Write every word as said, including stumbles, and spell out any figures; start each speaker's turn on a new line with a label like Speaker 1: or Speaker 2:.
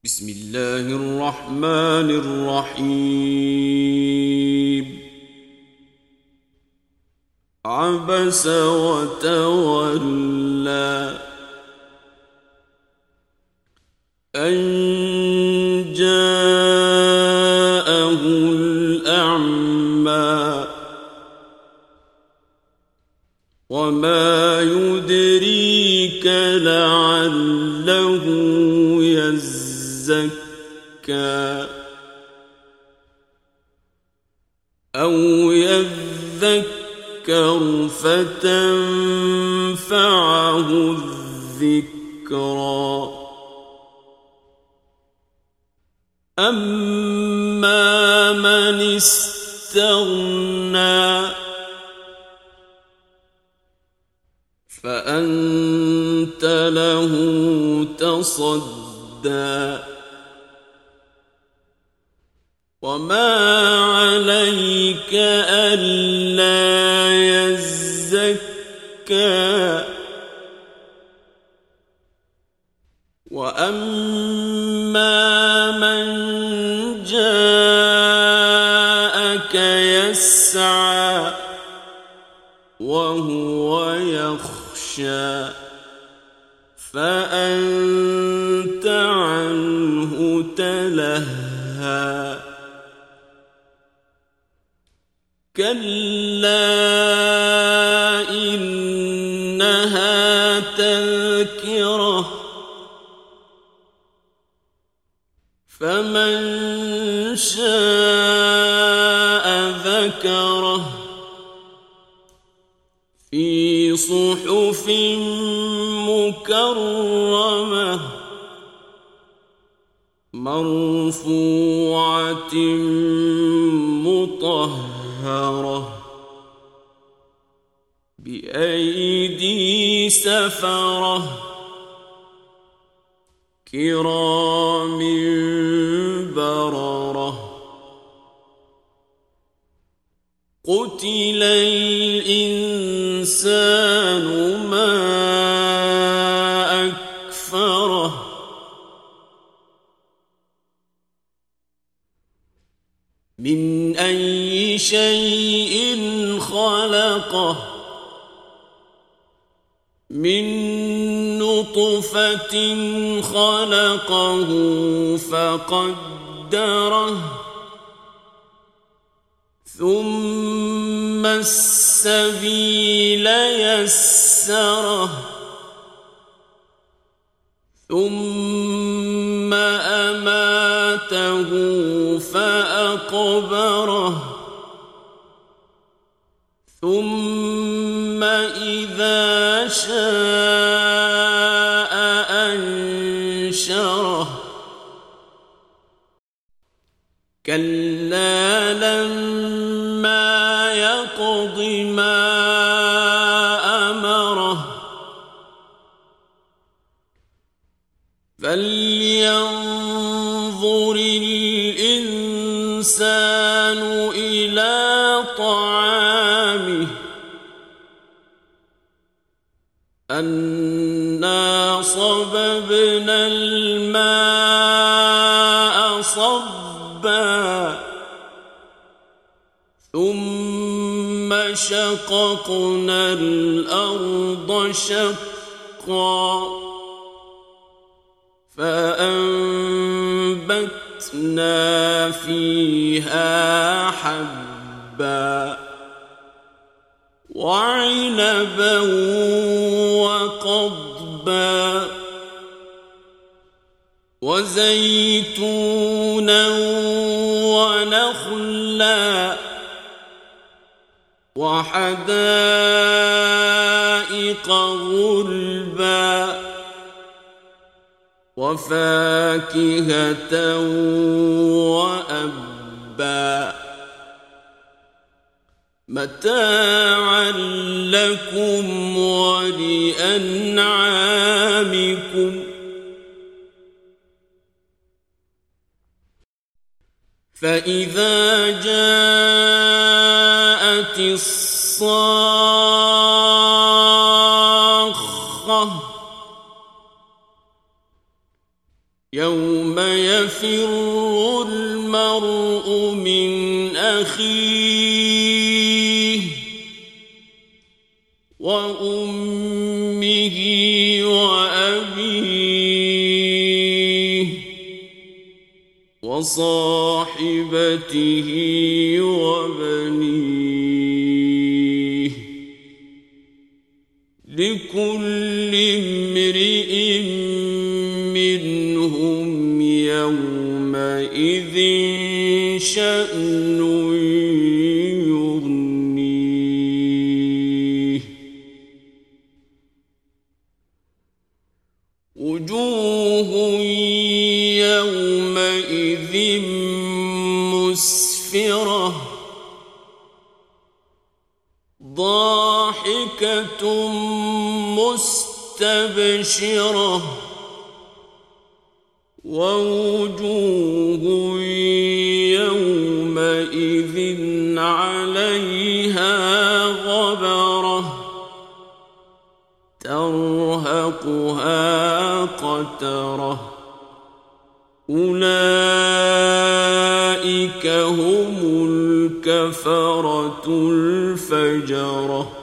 Speaker 1: بسم الله الرحمن الرحيم. عبس وتولى أن جاءه الأعمى وما يدريك لعله يزكى أو يذكر فتنفعه الذكرى. أما من استغنى فأنت له تصدى وما عليك ألا يزكى. وأما من جاءك يسعى وهو يخشى فأنت عنه تلهى. كلا إنها تذكرة فمن شاء ذكره في صحف مكرمة مرفوعة مطهرة بأيدي سفرة كرام بررة. قتل الإنسان ما أكفره من أي شيء خلقه من نطفة خلقه فقدره ثم السبيل يسره ثم أماته فأقبره ثم إذا شاء أنشره. كلا لما يقض ما أمره فلينظر الإنسان إلى طعامه أنا صببنا الماء صبا ثم شققنا الأرض شقا فأنبتنا فيها حبا وعنبا وقضبا وزيتونا ونخلا وحدائق غلبا وفاكهة وأبا متاعا لكم ولأنعامكم. فإذا جاءت الصاخة يوم يفر المرء من أخيه وأمه وأبيه وصاحبته وبنيه لكل امرئ منهم يومئذ شأن يغنيه وجوه يومئذ مسفرة ضاحكة مستبشرة ووجوه يومئذ عليها غبرة ترهقها قترة أولئك هم الكفرة الفجرة